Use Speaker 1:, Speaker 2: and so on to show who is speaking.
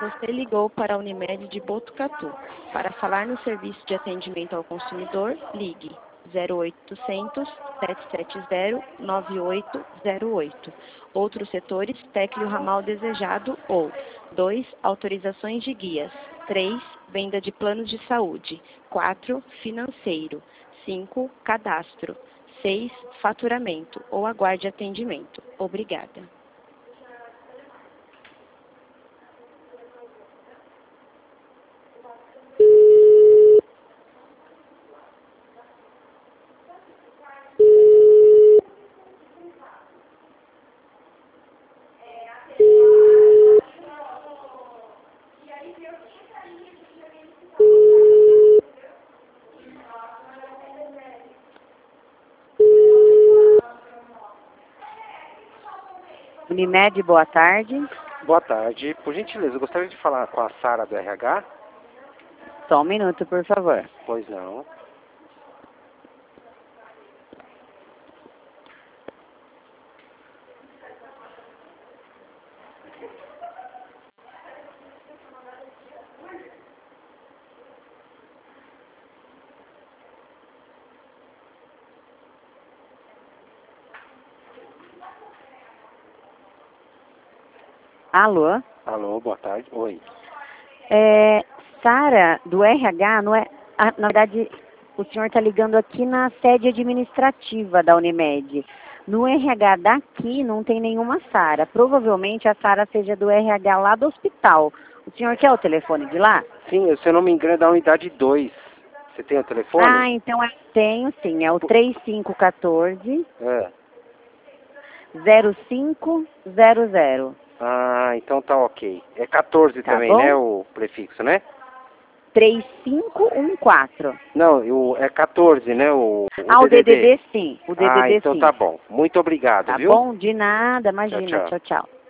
Speaker 1: Você ligou para a Unimed de Botucatu. Para falar no serviço de atendimento ao consumidor, ligue 0800 770 9808. Outros setores, tecle o ramal desejado ou 2. Autorizações de guias. 3. Venda de planos de saúde. 4. Financeiro. 5. Cadastro. 6. Faturamento ou aguarde atendimento. Obrigada.
Speaker 2: Unimed, boa tarde.
Speaker 3: Boa tarde. Por gentileza, eu gostaria de falar com a Sara do RH.
Speaker 2: Só um minuto, por favor.
Speaker 3: Pois não.
Speaker 2: Alô?
Speaker 3: Alô, boa tarde. Oi.
Speaker 2: Sara, do RH, não é? Na verdade, o senhor está ligando aqui na sede administrativa da Unimed. No RH daqui não tem nenhuma Sara. Provavelmente a Sara seja do RH lá do hospital. O senhor quer o telefone de lá?
Speaker 3: Sim, se eu não me engano, é da unidade 2. Você tem o telefone?
Speaker 2: Ah, então tenho sim. É o 3514
Speaker 3: É.
Speaker 2: 0500.
Speaker 3: Ah, então tá ok. É 14
Speaker 2: Tá
Speaker 3: também,
Speaker 2: bom?
Speaker 3: né, o prefixo, né?
Speaker 2: 3514.
Speaker 3: Não, é 14, né, o
Speaker 2: O
Speaker 3: DDD?
Speaker 2: DDD sim. O DDD
Speaker 3: Ah, então
Speaker 2: sim.
Speaker 3: tá bom. Muito obrigado,
Speaker 2: Tá
Speaker 3: viu?
Speaker 2: bom? De nada,
Speaker 3: Tchau,
Speaker 2: imagina.
Speaker 3: tchau.
Speaker 2: Tchau, tchau.